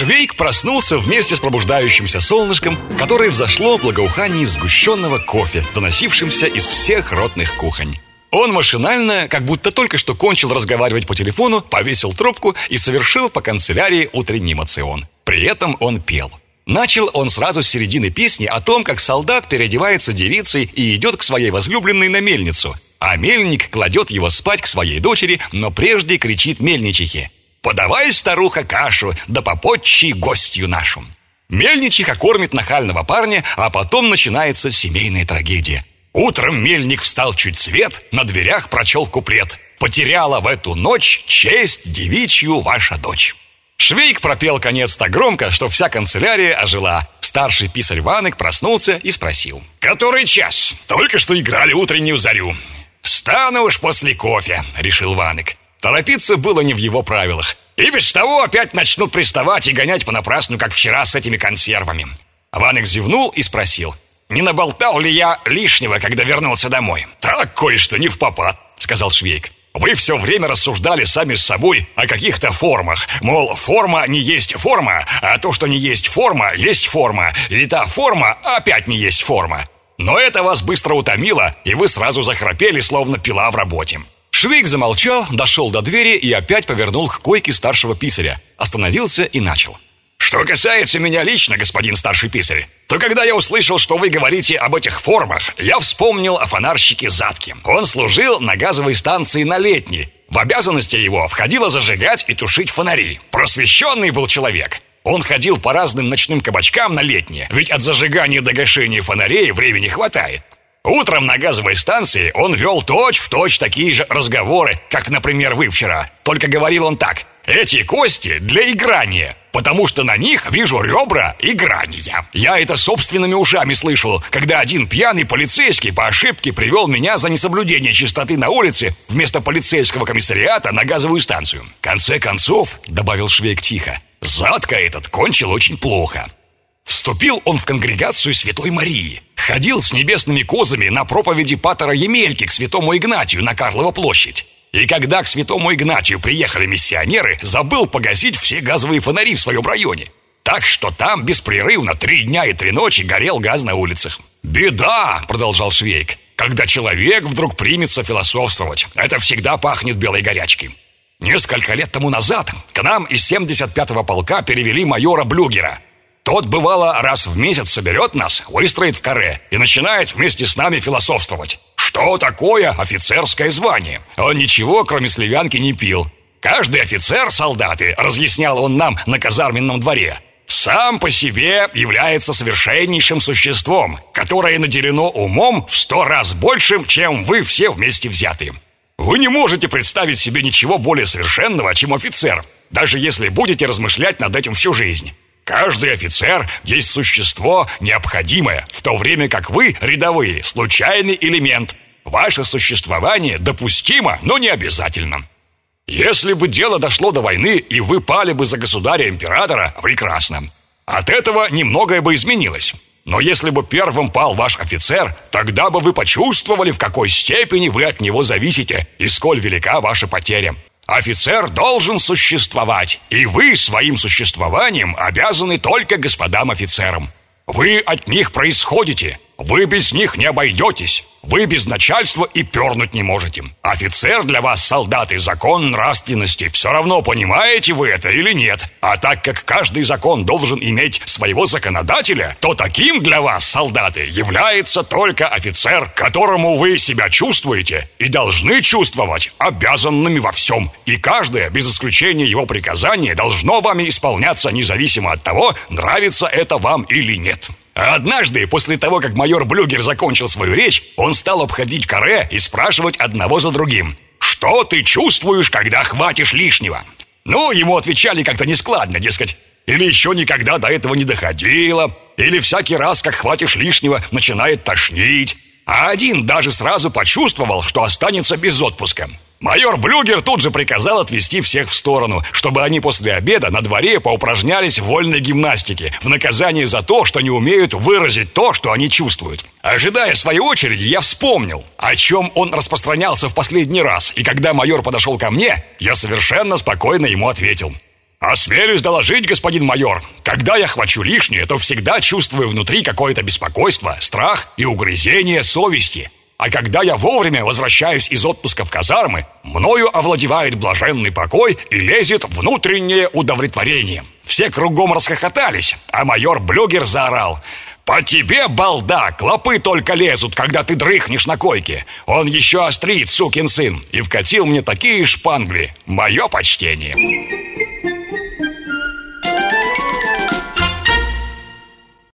Швейк проснулся вместе с пробуждающимся солнышком, которое взошло в благоухании сгущенного кофе, доносившимся из всех ротных кухонь. Он машинально, как будто только что кончил разговаривать по телефону, повесил трубку и совершил по канцелярии утренний моцион. При этом он пел. Начал он сразу с середины песни о том, как солдат переодевается девицей и идет к своей возлюбленной на мельницу, а мельник кладет его спать к своей дочери, но прежде кричит мельничихе: «Подавай, старуха, кашу, да попотчи гостью нашу». Мельничиха кормит нахального парня, а потом начинается семейная трагедия. Утром мельник встал чуть свет, на дверях прочел куплет: «Потеряла в эту ночь честь девичью ваша дочь». Швейк пропел конец так громко, что вся канцелярия ожила. Старший писарь Ванек проснулся и спросил: «Который час? Только что играли утреннюю зарю». «Встану уж после кофе», — решил Ванек. Торопиться было не в его правилах. И без того опять начнут приставать и гонять понапрасну, как вчера с этими консервами. Ванек зевнул и спросил: «Не наболтал ли я лишнего, когда вернулся домой?» «Так, кое-что не впопад», — сказал Швейк. «Вы все время рассуждали сами с собой о каких-то формах. Мол, форма не есть форма, а то, что не есть форма, и та форма опять не есть форма. Но это вас быстро утомило, и вы сразу захрапели, словно пила в работе». Швейк замолчал, дошел до двери и опять повернул к койке старшего писаря. Остановился и начал: «Что касается меня лично, господин старший писарь, то когда я услышал, что вы говорите об этих формах, я вспомнил о фонарщике Затке. Он служил на газовой станции на Летней. В обязанности его входило зажигать и тушить фонари. Просвещенный был человек. Он ходил по разным ночным кабачкам на Летней, ведь от зажигания до гашения фонарей времени хватает. Утром на газовой станции он вел точь-в-точь такие же разговоры, как, например, вы вчера. Только говорил он так: «Эти кости для играния, потому что на них вижу ребра играния». Я это собственными ушами слышал, когда один пьяный полицейский по ошибке привел меня за несоблюдение чистоты на улице вместо полицейского комиссариата на газовую станцию. В конце концов, — добавил Швейк тихо, — Затка этот кончил очень плохо. Вступил он в конгрегацию Святой Марии, ходил с небесными козами на проповеди патера Емельки к святому Игнатию на Карлову площадь. И когда к святому Игнатию приехали миссионеры, забыл погасить все газовые фонари в своем районе. Так что там беспрерывно 3 дня и 3 ночи горел газ на улицах. «Беда», — продолжал Швейк, — «когда человек вдруг примется философствовать. Это всегда пахнет белой горячкой. Несколько лет тому назад к нам из 75-го полка перевели майора Блюгера. Тот, бывало, раз в месяц соберет нас, выстроит в каре и начинает вместе с нами философствовать. Что такое офицерское звание? Он ничего, кроме сливянки, не пил. Каждый офицер, солдаты, разъяснял он нам на казарменном дворе, сам по себе является совершеннейшим существом, которое наделено умом в 100 раз большим, чем вы все вместе взятые. Вы не можете представить себе ничего более совершенного, чем офицер, даже если будете размышлять над этим всю жизнь. Каждый офицер есть существо необходимое, в то время как вы, рядовые, случайный элемент. Ваше существование допустимо, но не обязательно. Если бы дело дошло до войны, и вы пали бы за государя-императора, прекрасно. От этого немногое бы изменилось. Но если бы первым пал ваш офицер, тогда бы вы почувствовали, в какой степени вы от него зависите и сколь велика ваша потеря. Офицер должен существовать, и вы своим существованием обязаны только господам офицерам. Вы от них происходите, вы без них не обойдетесь, вы без начальства и пернуть не можете. Офицер для вас, солдаты, закон нравственности. Все равно, понимаете вы это или нет. А так как каждый закон должен иметь своего законодателя, то таким для вас, солдаты, является только офицер, которому вы себя чувствуете и должны чувствовать обязанными во всем. И каждое, без исключения его приказания, должно вами исполняться независимо от того, нравится это вам или нет. А однажды, после того, как майор Блюгер закончил свою речь, он стал обходить каре и спрашивать одного за другим: «Что ты чувствуешь, когда хватишь лишнего?» Ну, ему отвечали как-то нескладно, дескать, или еще никогда до этого не доходило, или всякий раз, как хватишь лишнего, начинает тошнить. А один даже сразу почувствовал, что останется без отпуска. Майор Блюгер тут же приказал отвести всех в сторону, чтобы они после обеда на дворе поупражнялись в вольной гимнастике в наказание за то, что не умеют выразить то, что они чувствуют. Ожидая своей очереди, я вспомнил, о чем он распространялся в последний раз, и когда майор подошел ко мне, я совершенно спокойно ему ответил: «Осмелюсь доложить, господин майор, когда я хвачу лишнее, то всегда чувствую внутри какое-то беспокойство, страх и угрызение совести. А когда я вовремя возвращаюсь из отпуска в казармы, мною овладевает блаженный покой и лезет внутреннее удовлетворение». Все кругом расхохотались, а майор Блюгер заорал: «По тебе, балда, клопы только лезут, когда ты дрыхнешь на койке. Он еще острит, сукин сын!» И вкатил мне такие шпангли. Мое почтение.